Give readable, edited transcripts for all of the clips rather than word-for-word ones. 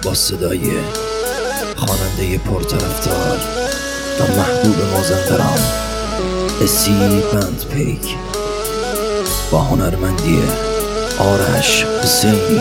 با صدای خواننده پرطرفدار و محبوب مازندران اسی بند پیک با هنرمندی آرش حسینی.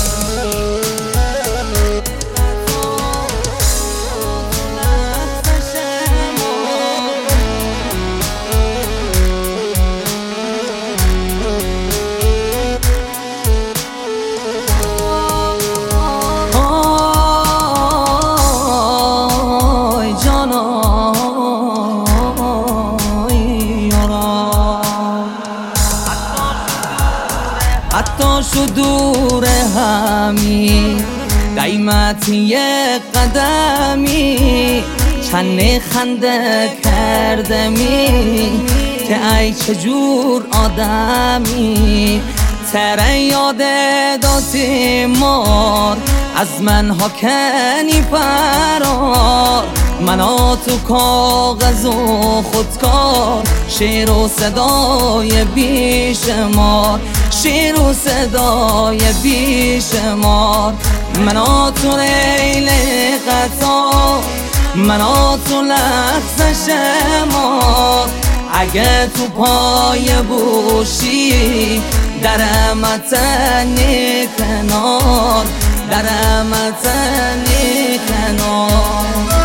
حتی شو دور همی قیمت یک قدمی چند خنده کردمی که ای چجور آدمی تره یاد داتی مار از من ها کنی فرار منا تو کاغذ و خودکار شعر و صدای بیشمار شیر و صدای بیشمار منا تو ریل قطار منا تو لحظه شمار اگه تو پای بوشی درمتنی کنار درمتنی کنار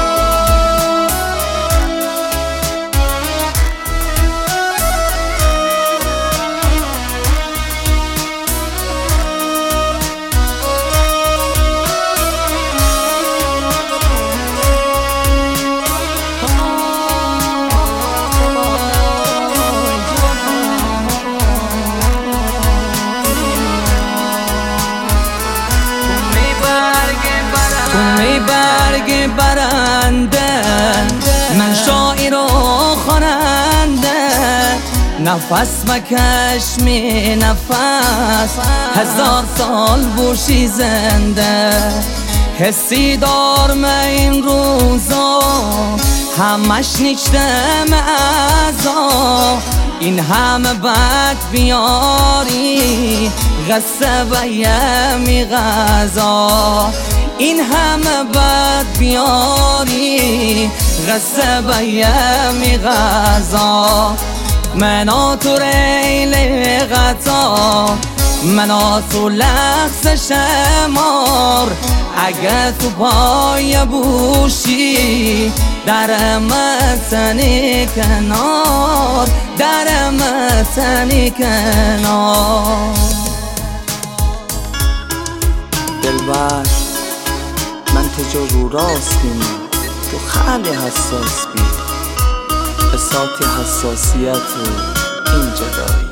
برگ برنده من شاعر و خواننده نفس مکش می نفس هزار سال بوشی زنده حسی دارم این روزا همش نیشتم ازا این همه بد بیاری غصه و یمی غذا این همه بد بیاری غصه و یمی غذا منا تو ریل قطار منا تو لحظه شمار اگه تو پای بوشی درمتنی کنار درمتنی کنار. دلبر من تو جا رو راست بینم تو خیلی حساس بی بساط حساسیت و این جدایی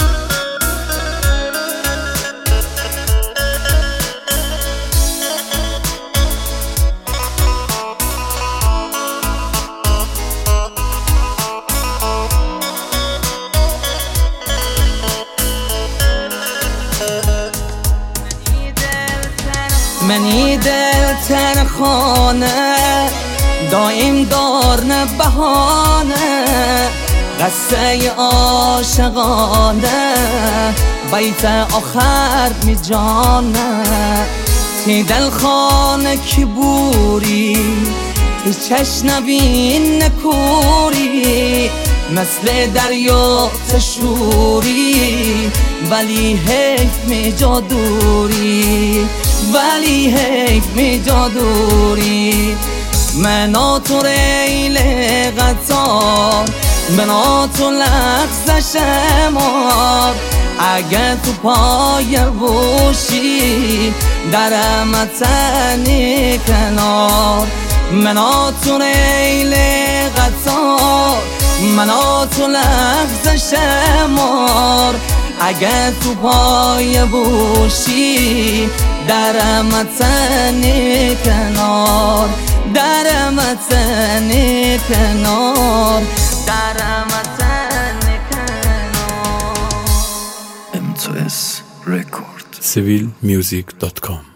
منی دل تنخانه دایم دارن بهانه قصه عاشقانه بیت آخر می جانه تی دل خانه کی بوری تی چشنبین نکوری مثل دریا تشوری ولی حیف می جادوری ولی حیف می جادوری منا تو ریل قطار منا تو لحظه شمار اگه تو پای بوشی درمتنی کنار منا تو ریل قطار منا تو لحظه شمار اگه تو پای بوشی درمتنی کنار درمتنی کنار درمتنی کنار. M2S Record civilmusic.com